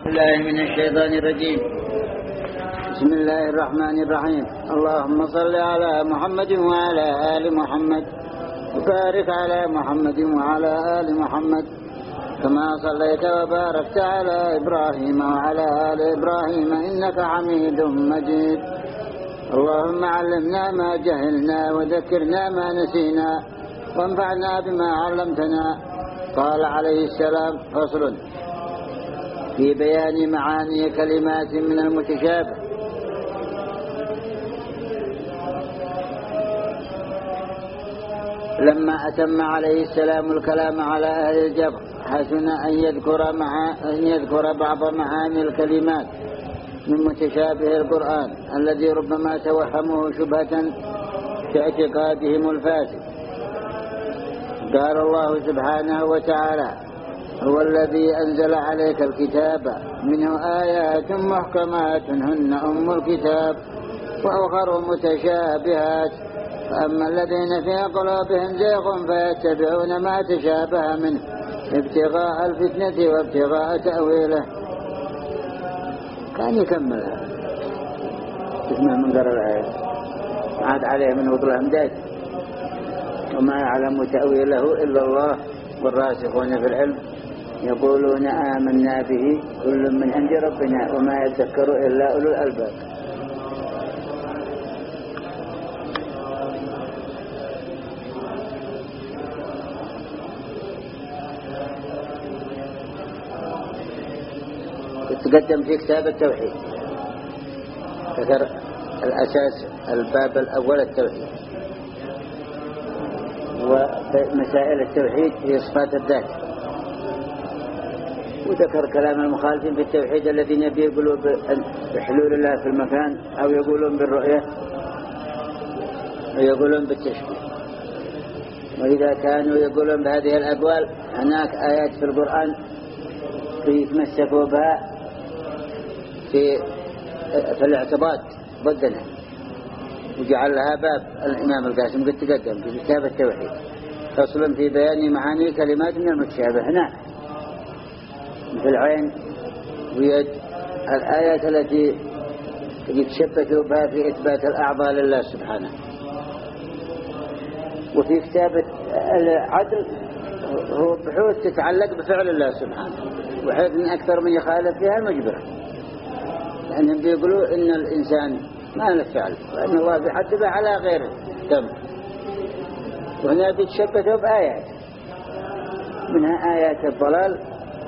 بالله من الشيطان الرجيم. بسم الله الرحمن الرحيم. اللهم صل على محمد وعلى آل محمد وبارك على محمد وعلى آل محمد كما صليت وباركت على إبراهيم وعلى آل إبراهيم إنك حميد مجيد. اللهم علمنا ما جهلنا وذكرنا ما نسينا وانفعنا بما علمتنا. قال عليه السلام: فصل في بيان معاني كلمات من المتشابه. لما أتم عليه السلام الكلام على أهل الجبر حسن أن يذكر بعض معاني الكلمات من متشابه القرآن الذي ربما توهمه شبهة في اعتقادهم الفاسد. قال الله سبحانه وتعالى: هو الذي أنزل عليك الكتاب منه آيات محكمات هن أم الكتاب وأخر متشابهات فأما الذين في قلوبهم زيغ فيتبعون ما تشابه منه ابتغاء الفتنة وابتغاء تأويله. كان يكملها اسمه من قرأ الآية عاد عليه من وطل أمداد وما يعلم تأويله إلا الله والراسخون في العلم يقولون آمنا به كل من عند ربنا وما يذكر إلا أولو الألباب. تقدم في كتاب التوحيد ذكر الأساس الباب الأول التوحيد ومسائل التوحيد هي صفات الذات، وذكر كلام المخالفين في التوحيد الذين يقولون بحلول الله في المكان أو يقولون بالرؤية ويقولون بالتشبيه. وإذا كانوا يقولون بهذه الأقوال هناك آيات في القرآن يتمسكوا بها في الاعتقاد ضدنا وجعل لها باب الإمام القاسم قد تقدم في كتاب التوحيد فصل في بيان معاني كلمات من المتشابه. هنا مثل عين ويد الآيات التي يتشبثوا بها في إثبات الأعضاء لله سبحانه. وفي كتاب العدل هو بحوث تتعلق بفعل الله سبحانه وحيث من أكثر من يخالف فيها مجبرة لأنهم بيقولوا إن الإنسان ما له فعل وأن الله بيحدبه على غير دم. وهنا بيتشبثوا بآيات منها آيات الضلال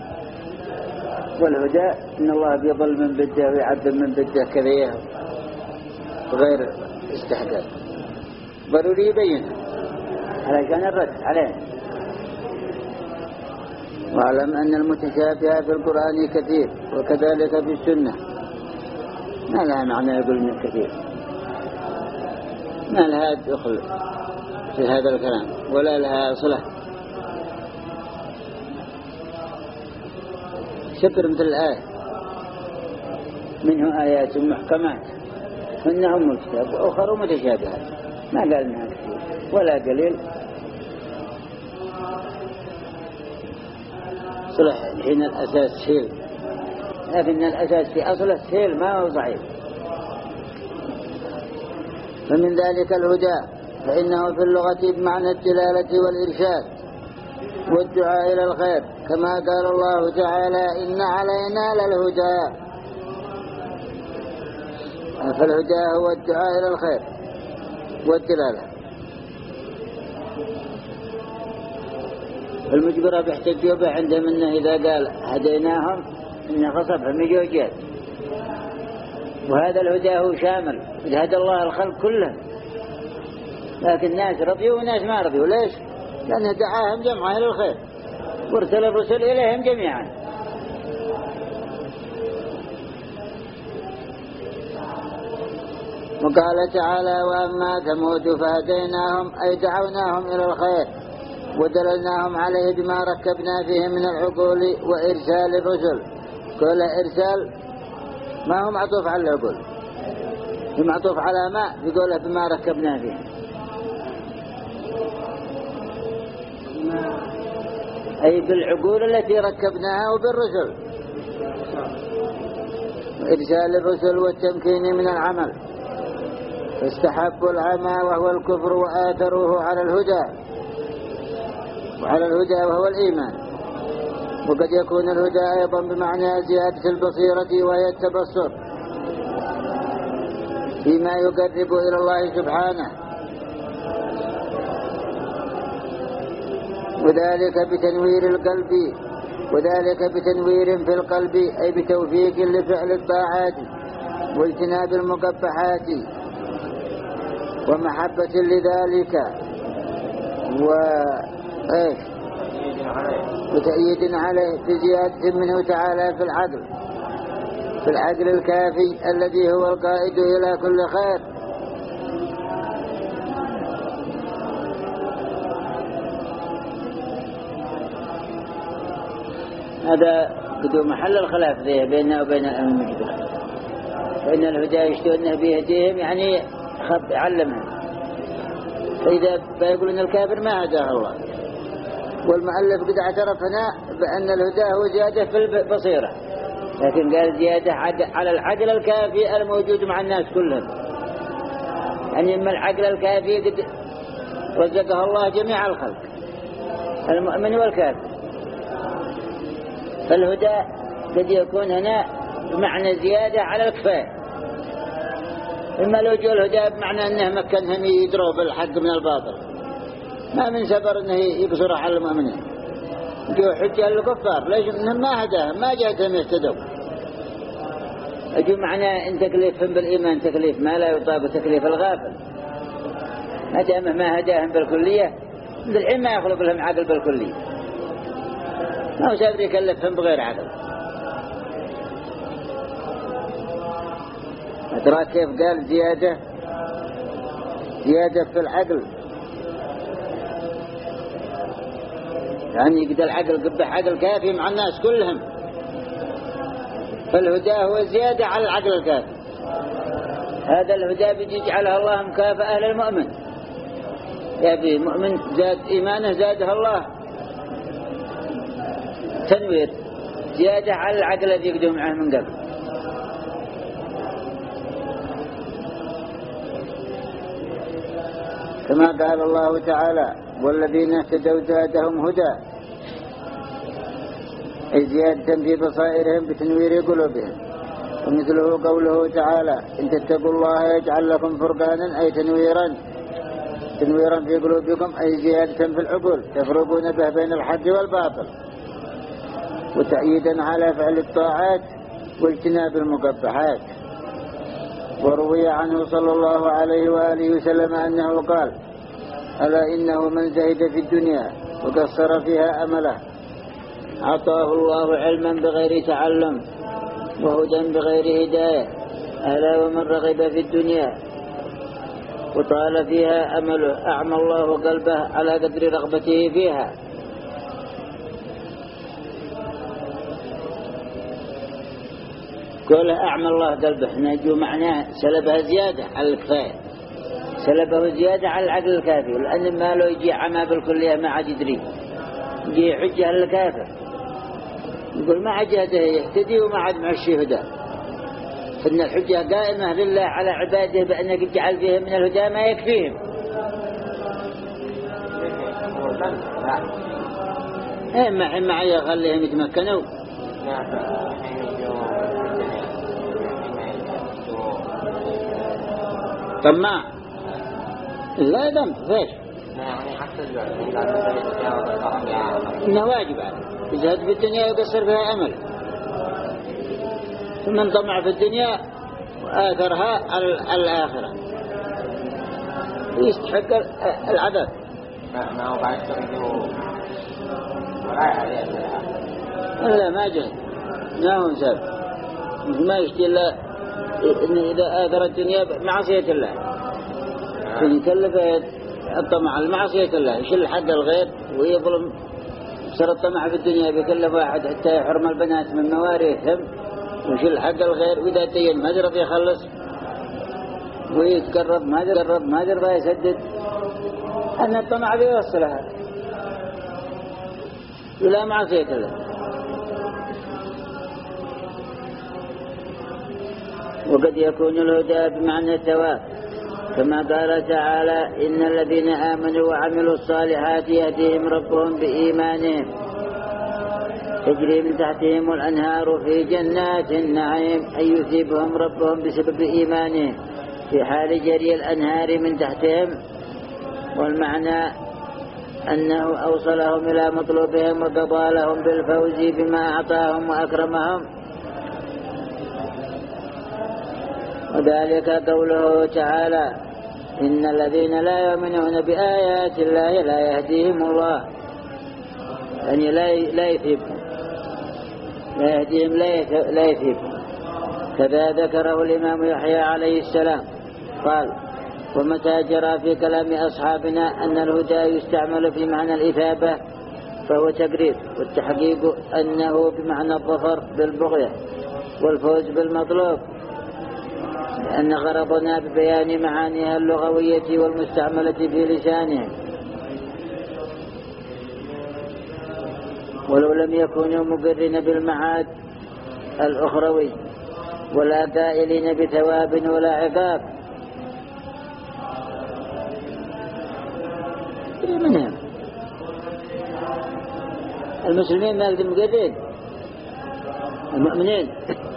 والهدى إن الله بيضل من بده ويعذب من بده كذيه غير استحقاق. ضروري يبينها علشان الرد عليه. واعلم أن المتشابه في القرآن كثير وكذلك في السنة. ما لها معنى يقول من كثير، ما لها دخل في هذا الكلام ولا لها صلة. شكر مثل الآية منه آيات محكمات هن أم الكتاب وأخر متشابهات ما قال منها كثير ولا قليل. صلح حين الأساس سهيل لكن الأساس في أصل السهيل ما هو ضعيف. فمن ذلك الهدى فإنه في اللغة بمعنى الدلالة والإرشاد والدعاء إلى الخير كما قال الله تعالى: إن علينا للهدى. فالهدى هو الدعاء إلى الخير والدلالة. المجبرة بيحتجوا به عندهم إنه إذا قال هديناهم إنه خصفهم يجوجات. وهذا الهدى هو شامل هدى الله الخلق كله لكن ناس رضيوا وناس ما رضيوا. ليش؟ لأنه دعاهم جمعا إلى الخير وارسل الرسل إليهم جميعا. وقال تعالى: وأما ثمود فهديناهم أي دعوناهم إلى الخير ودللناهم عليه بما ركبنا فيه من العقول وإرسال الرسل. كل إرسال ما هو معطوف على العقول، هو معطوف على ما يقوله بما ركبنا فيه. أي بالعقول التي ركبناها وبالرسل وإرسال الرسل والتمكين من العمل، فاستحبوا العمى وهو الكفر وآثروه على الهدى وهو الإيمان. وقد يكون الهدى أيضا بمعنى زيادة البصيرة وهي التبصر فيما يقرب إلى الله سبحانه، وذلك بتنوير في القلب، أي بتوفيق لفعل الطاعات واجتناب المقبحات ومحبة لذلك وتأييد عليه بزيادة منه تعالى في العقل الكافي الذي هو القائد إلى كل خير. هذا بدون محل الخلاف بيننا وبين المجتمع، فإن الهدى يشتون بيهديهم يعني علمهم، فإذا بيقولون الكافر ما هداه الله. والمؤلف قد اعترف هنا بأن الهدى هو زيادة في البصيرة، لكن قال زيادة على العقل الكافي الموجود مع الناس كلهم، يعني إما العقل الكافي قد رزقه الله جميع الخلق المؤمن والكافر. فالهدى قد يكون هنا بمعنى زيادة على الكفاية، إما لو جاء الهدى بمعنى أنه مكنهم يدروا بالحق من الباطل، ما من سبر أنه يبصر على المؤمنين. جو حجة للكفار ليش إنهم ما هداهم، ما جاءتهم يهتدوا. أجو معنى إن تكليفهم بالإيمان تكليف ما لا يطابق تكليف الغافل، ما دامه ما هداهم بالكلية، بالعلم ما يخلق لهم عقل بالكلية، ما هو سابر يكلفهم بغير عقل. أدراك كيف قال زيادة في العقل، يعني قد العقل قبح عقل كافي مع الناس كلهم، فالهدى هو زيادة على العقل الكافي. هذا الهدى بيجعلها الله مكافأة للمؤمن، يعني المؤمن زاد إيمانه زادها الله تنوير زيادة على العقل الذي يقدم معه من قبل. كما قال الله تعالى والذين اهتدوا زادهم هدى، أي زيادة في بصائرهم بتنوير قلوبهم. ومثله قوله تعالى إن تتقوا الله يجعل لكم فرقانا، أي تنويرا في قلوبكم، أي زيادة في العقول تفرقون به بين الحق والباطل، وتأييدا على فعل الطاعات واجتناب المقبحات. وروي عنه صلى الله عليه وآله وسلم أنه قال ألا إنه من زهد في الدنيا وقصر فيها أمله عطاه الله علما بغير تعلم وهدى بغير هداية. ألا ومن رغب في الدنيا وطال فيها أمله أعمى الله قلبه على قدر رغبته فيها. قوله أعمى الله قلبه نجو معناه سلبها زيادة على الكفاية، سلبه زيادة على العقل الكافي، لأن ما لو يجي عمى بالكلية ما عاد يدري، يجي حجة للكافر يقول ما عجهده يهتدي وما عاد معشي هدى. فإن الحجة قائمة لله على عباده بأنك اجعل فيهم من الهدى ما يكفيهم. ما معي خليهم يتمكنوا. طماع لا ذنب فيش، إنه واجب عليه يزهد في الدنيا ويقصر فيها أمل. ثم طمع في الدنيا وآثرها على الآخرة يستحق العذاب. ما هو بعد تريده لا ما جهد، ما هو سبب ما يشتي إلا إن إذا آثر الدنيا معصية الله يكلف الطمع المعصية الله، يشيل حق الغير ويظلم. صار الطمع في الدنيا بيكلف واحد حتى يحرم البنات من مواريثهم ويشيل حق الغير، وإذا تين ما درب يخلص ويتقرب ما درب يسدد. أن الطمع بيوصلها إلى معصية الله. وقد يكون الهدى بمعنى الثواب، كما قال تعالى: إن الذين آمنوا وعملوا الصالحات يهديهم ربهم بإيمانهم تجري من تحتهم الأنهار في جنات النعيم، أي يثيبهم ربهم بسبب إيمانهم في حال جري الأنهار من تحتهم. والمعنى أنه أوصلهم إلى مطلوبهم وقضى لهم بالفوز بما أعطاهم وأكرمهم. وذلك قوله تعالى: إن الذين لا يؤمنون بآيات الله لا يهديهم الله، يعني لا يثيبهم، لا يهديهم لا يثيبهم. كذا ذكره الإمام يحيى عليه السلام قال: ومتى جرى في كلام أصحابنا أن الهدى يستعمل في معنى الإثابة فهو تقريب، والتحقيق أنه بمعنى الظفر بالبغية والفوز بالمطلوب، لأن غرضنا ببيان معانيها اللغوية والمستعملة في لسانهم. ولو لم يكونوا مقرين بالمعاد الأخروي ولا قائلين بثواب ولا عقاب منهم. المسلمين ما يقدرون مقرين، المؤمنين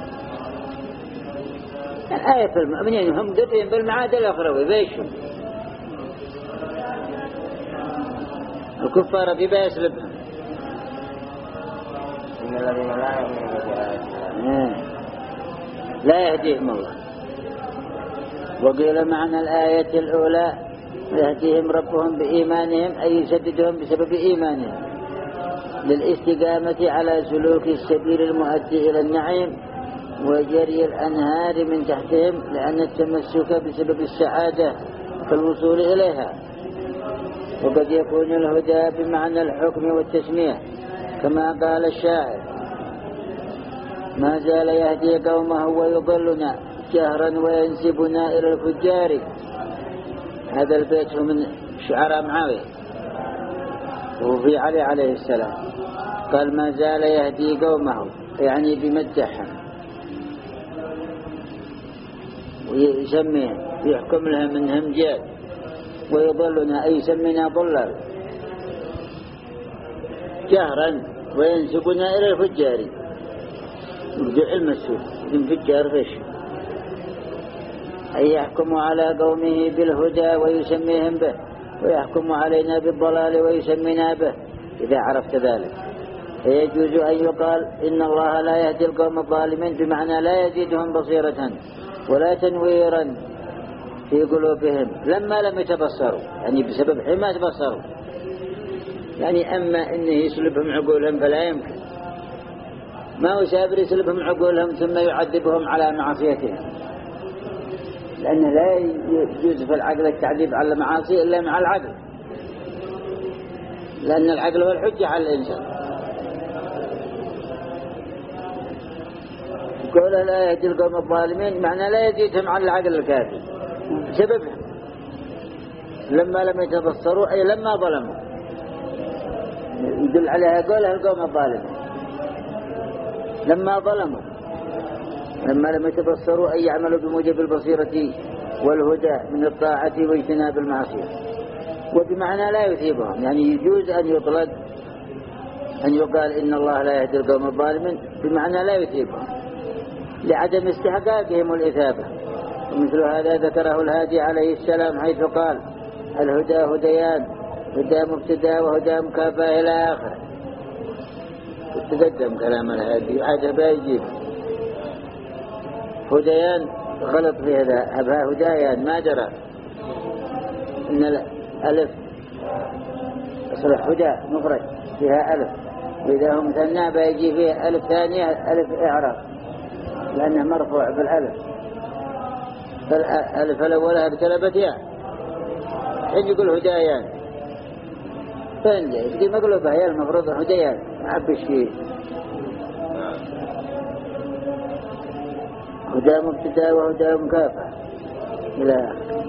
الآية في المؤمنين هم مقرين بالمعاد الأخروي بيشهم، الكفار في بيس لبهم. إن الذين لا يؤمنون بآياتنا لا يهديهم الله. وقيل معنى الآية الأولى: يهديهم ربهم بإيمانهم، أي يسددهم بسبب إيمانهم للاستقامة على سلوك السبيل المؤدي إلى النعيم وجري الأنهار من تحتهم، لأن التمسك بسبب السعادة كالوصول إليها. وقد يكون الهدى بمعنى الحكم والتسمية، كما قال الشاعر: ما زال يهدي قومه ويضلنا جهرا وينسبنا إلى الفجار. هذا البيت هو من شعراء معاوية وفي علي عليه السلام، قال: ما زال يهدي قومه، يعني بمدحهم ويسميهم يحكم لهم منهم جاد، ويضلنا أي يسمينا ضلال جهرا وينسبنا إلى الفجار. يبدأ المسؤول الفجار فيش، أي يحكم على قومه بالهدى ويسميهم به، ويحكم علينا بالضلال ويسمينا به إذا عرفت ذلك. فيجوز أن يقال إن الله لا يهدي القوم الظالمين، بمعنى لا يزيدهم بصيرة ولا تنويرا في قلوبهم لما لم يتبصروا، يعني بسبب حما تبصروا. يعني أما إنه يسلبهم عقولهم فلا يمكن، ما هو سابر يسلبهم عقولهم ثم يعذبهم على معصيتهم، لأنه لا يجوز في العقل التعذيب على المعاصي إلا مع العقل، لأن العقل هو الحجة على الإنسان. قوله لا يهدي القوم الظالمين معنى لا يزيدهم على العقل الكافي بسببهم لما لم يتبصروا، أي لما ظلموا، يدل عليها قوله القوم الظالمين لما ظلموا، لما لم يتبصروا أي يعملوا بموجب البصيرة والهدى من الطاعة واجتناب المعصية. وبمعنى لا يثيبهم، يعني يجوز أن يطلق أن يقال إن الله لا يهدي القوم الظالمين بمعنى لا يثيبهم لعدم استحقاقهم الإثابة. ومثل هذا ذكره الهادي عليه السلام حيث قال: الهدى هديان، هدى مبتدا وهدى مكافأة إلى آخر. تقدم كلام الهادي عاد بيجيب هديان غلط في هذا، أبها هدايان ما جرى، إن الألف أصبح هدى مفرد فيها ألف، وإذا هم مثنى بيجي فيها ألف ثانية ألف إعراب لأنه مرفوع بالألف، فالألف الأولى اقتلبت يا حين يقول هدايان، فين دي مقلوبة هي المفروض هدايان معبش فيه. هدى مبتدا وهدى مكافأة إلى آخر.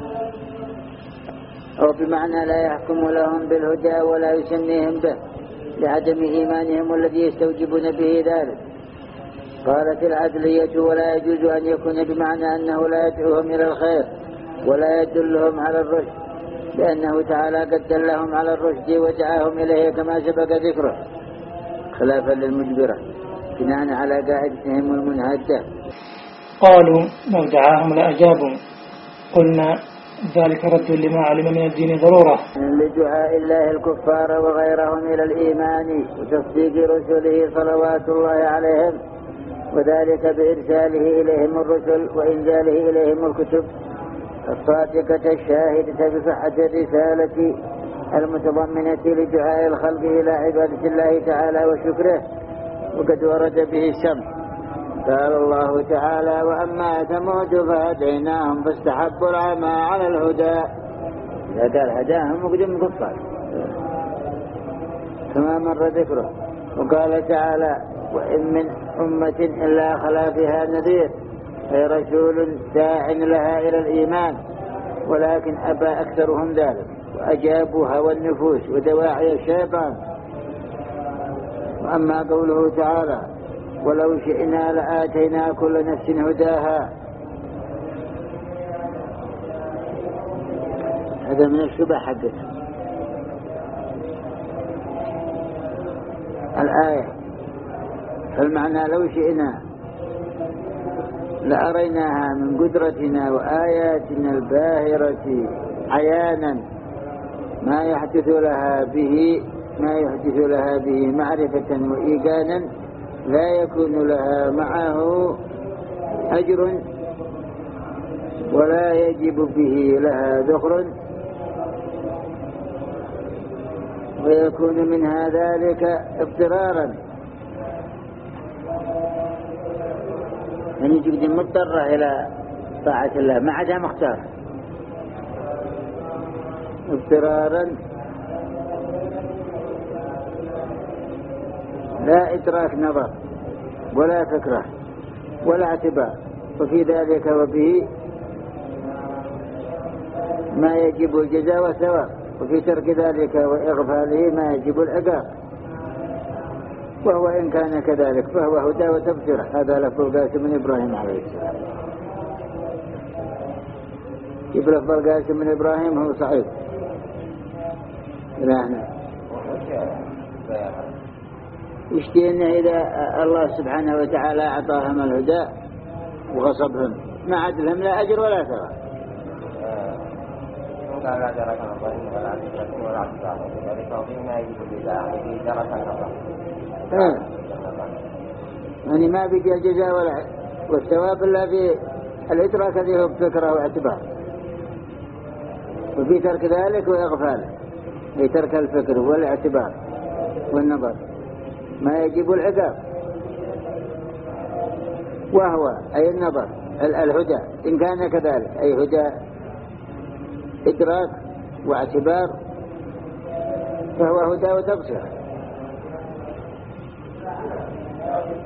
أو بمعنى لا يحكم لهم بالهدى ولا يسميهم به لعدم إيمانهم الذي يستوجبون به ذلك، قالت العدلية: ولا يجوز أن يكون بمعنى أنه لا يدعوهم إلى الخير ولا يدلهم على الرشد، لأنه تعالى قد دلهم على الرشد ودعاهم إليه كما سبق ذكره، خلافا للمجبرة بناء على قاعدتهم المنهجة. قالوا: لو دعاهم لأجابوا. قلنا: ذلك رد لما علم من الدين ضرورة، لدعاء الله الكفار وغيرهم إلى الإيمان وتصديق رسله صلوات الله عليهم، وذلك بإرساله إليهم الرسل وإنزاله إليهم الكتب الصادقة الشاهدة بصحة الرسالة المتضمنة لدعاء الخلق إلى عبادة الله تعالى وشكره، وقد ورد به الشمس. قال الله تعالى: وأما ثمود فهديناهم فاستحبوا العمى على الهدى. إذا قال هداهم وقدم كفار كما مر ذكره. وقال تعالى: وإن من أمة إلا خلا فيها نذير، أي رسول داع لها إلى الإيمان، ولكن أبى أكثرهم ذلك وأجابوا هوى النفوس ودواعي الشيطان. وأما قوله تعالى: ولو شئنا لآتينا كل نفس هداها، هذا من الشبه حقه الآية. فالمعنى لو شئنا لأريناها من قدرتنا وآياتنا الباهرة عيانا ما يحدث لها به معرفة وإيقانا لا يكون لها معه أجر ولا يجب به لها ذخر، ويكون منها ذلك اضطرارا، يعني تقدم مضطرة إلى طاعة الله ما عدا مختار، اضطرارا لا إدراك نظر ولا فكرة ولا اعتبار، وفي ذلك وبه ما يجب الجزاء والثواب، وفي ترك ذلك وإغفاله ما يجب العقاب. وهو إن كان كذلك فهو هدى وتبصرة. هذا لفظ القاسم من إبراهيم عليه السلام. لفظ القاسم من إبراهيم هو صحيح. لا يشتي أنه إذا الله سبحانه وتعالى أعطاهم الهدى وغصبهم ما عاد لهم لا أجر ولا ثواب. لا درك الظن ولا عدل ولا عدل، ذلك وفيما يجب الجزاء في درك النظر. يعني ما بيجي الجزاء والثواب إلا في الإدراك الذي هو بفكرة واعتبار، وفي ترك ذلك وإغفاله، في ترك الفكر والاعتبار والنظر ما يجب العقاب. وهو أي النظر الهدى إن كان كذلك، أي هدى إدراك واعتبار، فهو هدى وتبصر.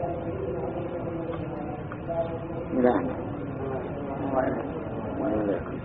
لا